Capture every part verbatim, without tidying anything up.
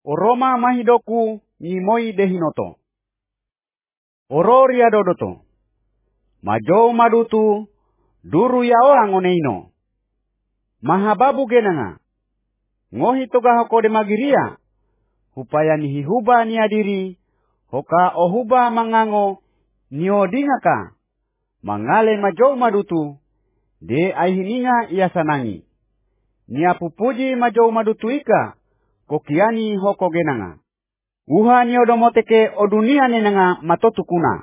Oroma mahidoku ngimoi dehinoto. Oro riadodoto. Majo madutu duru yao angoneino. Mahababu genanga. Ngohi toga hoko de magiria. Hupaya nihihuba niadiri. Hoka ohuba mangango niodingaka. Mangale majo madutu. De aihininga ia sanangi. Niapupuji majo madutu ika. Kokiani hoko genanga. Uha niodomoteke odunia nenanga matotukuna.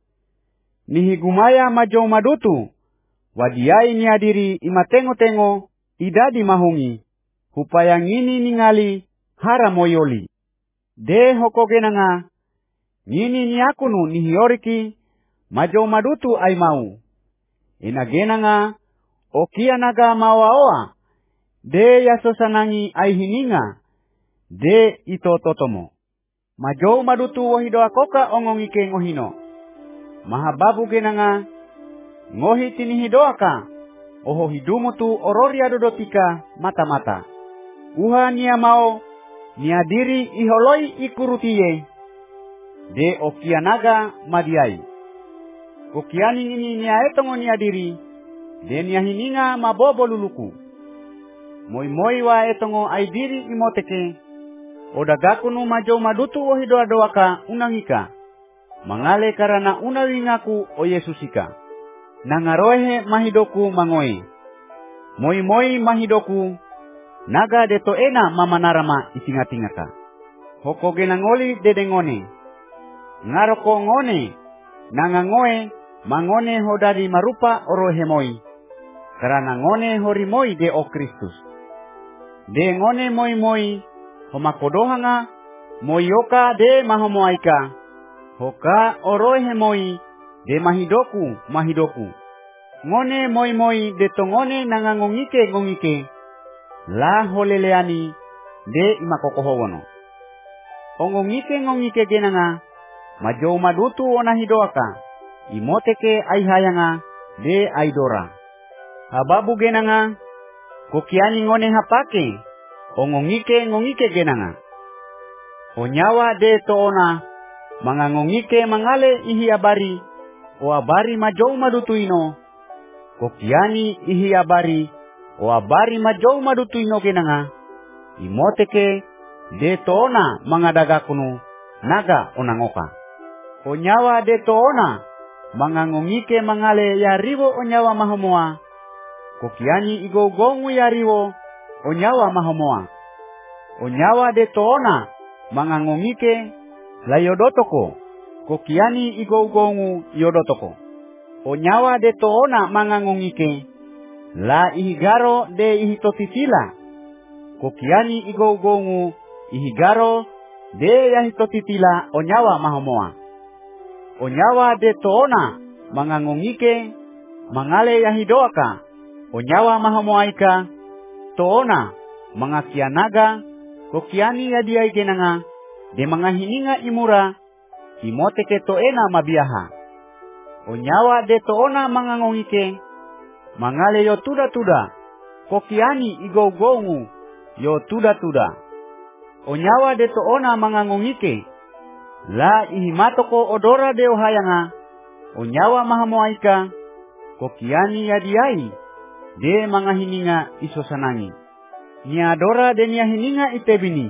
Nihigumaya majo madutu. Wadiai niadiri imatengo-tengo idadi mahungi. Hupaya ngini ningali haramoyoli. De hoko genanga. Ngini niakunu nihioriki majo madutu ai mau. Ina genanga okia naga mawaoa. De yasosanangi ai hininga. De ito totomo. Majo madutu wahidoa koka ongongike ngohino. Mahababu genanga. Ngohi tinihidoaka. Oho hidumutu ororia dodotika mata-mata. Uha nia mao. Niadiri iholoi ikurutiye. De okianaga madiai. Kokiani ini nia etongo niadiri. De nia hininga mabobo luluku. Moi-moi wa etongo aidiri imoteke. Odagakunu majo madutu wahidoa doaka unangika. Mangale karana unawingaku o Yesusika. Nangarohe mahidoku mangoe. Moi-moi mahidoku. Naga deto ena mamanarama isingatingaka. Hoko genangoli dedengone. Ngaroko ngone. Nangangoe mangone hodari marupa orohemoi. Karana ngone horimoi de o Kristus. De ngone moi-moi. Homakodohanga. Moyoka de mahomoaika. Hoka orohemoi. De mahidoku mahidoku. Ngone moi-moi de tongone nangangongike ngongike. La holeleani de imakokohowono. Ongongike ngongike genanga. Majo madutu onahidoaka. Imoteke aihayanga de aidora. Hababu genanga. Kokiani ngone hapake. Ongongike ngongike genanga. Onyawa de toona. Mangangongike mangale ihi abari. O abari majo madutuino. Kokiani ihi abari. O abari majo madutuino genanga. Imoteke de toona mangadagakunu. Naga onangoka. Onyawa de toona. Mangangongike mangale yariwo onyawa mahomoa. Kokiani igogongu yariwo onyawa mahomoa. Onyawa de toona. Mangangongike la yodotoko. Kokiani igogongu yodotoko. Onyawa de toona mangangongike. La ihigaro de ihitotitila. Kokiani igogongu ihigaro de yahitotitila onyawa mahomoa. Onyawa de toona mangangongike mangale yahidoaka. Onyawa mahomoaika toona mangakianaga. Kokiani yadiai genanga de mangahininga imura. Imoteke toena mabiaha. Onyawa de toona mangangongike. Mangale yo tuda-tuda. Kokiani igogongu yo tuda-tuda. Onyawa de toona mangangongike. La ihimatoko odora de ohayanga. Onyawa mahamoaika. Kokiani yadiai. De mangahininga isosanangi. Ni adora de nia hininga itebini.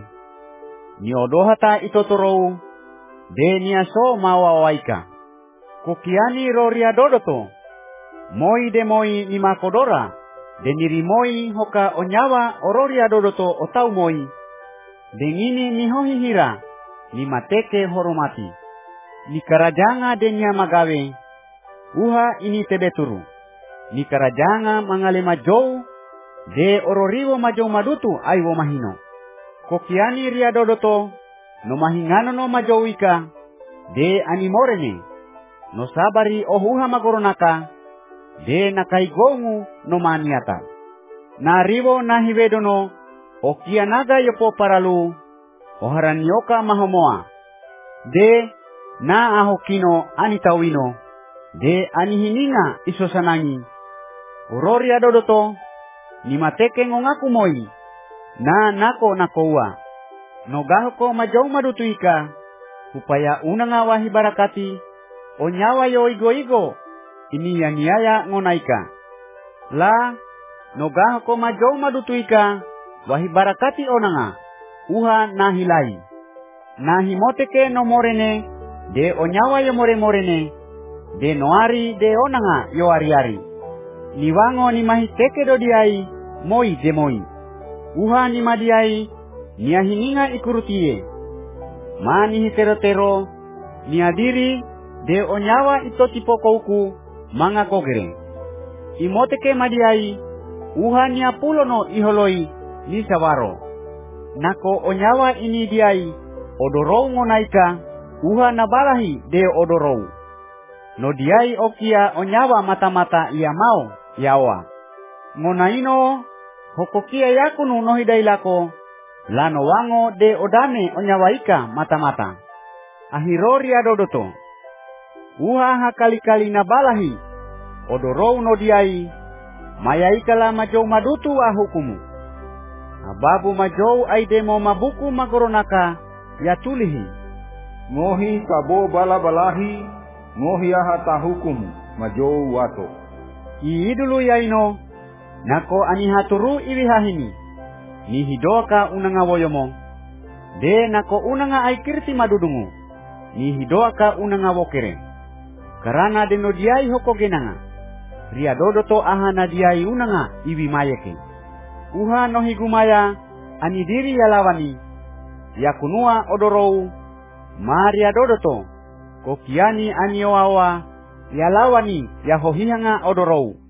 Ni odohata itotorou. De nia so mawawaika. Kokiani roria dodoto. Moi de moi ni makodora. De niri moi hoka onyawa ororia dodoto otau moi. De ngini ni hohihira. Ni mateke horomati. Ni karajanga de nia magawe. Uha ini tebeturu. Ni karajanga mangale majou. De ororiwo majou madutu aiwo mahino. Kokiani ria dodoto. No mahingano no majou ika. De animorene. No sabari ohuha magoronaka. De nakaigongu no maniata. Na riwo na hiwedono. Okianaga yopo paralu. Oharanyoka mahomoa. De na ahokino anitawino. De anihininga isosanangi. Ororia dodoto. Ni mateke ngongaku moi. Na nako nakoua. Nogahoko majau madutuika, upaya unanga wahi barakati, onyawa yo igo-igo, ini yang niaya ngonaika. La, nogahoko majau madutuika, wahi barakati onanga, uha nahilai. Nahimoteke no morene, de onyawa yo more-morene, de noari de onanga yo ari-ari. Niwango ni mahiteke do diai, moi de moi. Uha ni madiai, nia hininga ikurutie. Mani hitero-tero, nia diri, de onyawa ito tipokouku, manga kogere. Imoteke madiai, uha nia pulono iholoi, ni sawaro. Nako onyawa ini diai, odorou ngonaika, uha nabalahi de odorou. No diai okia onyawa mata-mata ia mau, yawa. Ngonaino, hokokia yakunu nohidailako, lano wango de odane onyawaika mata-mata. Ahirori adodoto. Uha hakali-kali nabalahi, odorou no diai, mayaika la majou madutu ahukumu. Ababu majou aidemo mabuku magoronaka, ya tulihi. Ngohi kabo bala-balahi, ngohi ahata hukum majou wato. Iidulu yaino, nako ani haturu iwihahini. Ni hidoka unanga woyomo. De nako unanga aikirti madudungu. Ni hidoka unanga wokere. Karana deno diai hoko genanga. Ria dodoto ahana diai unanga iwi mayeke. Uha no higumaya ani diri yalawani. Yakunua odorou. Maria dodoto. Kokiani anioawa. Yalawani yahohihanga odorou.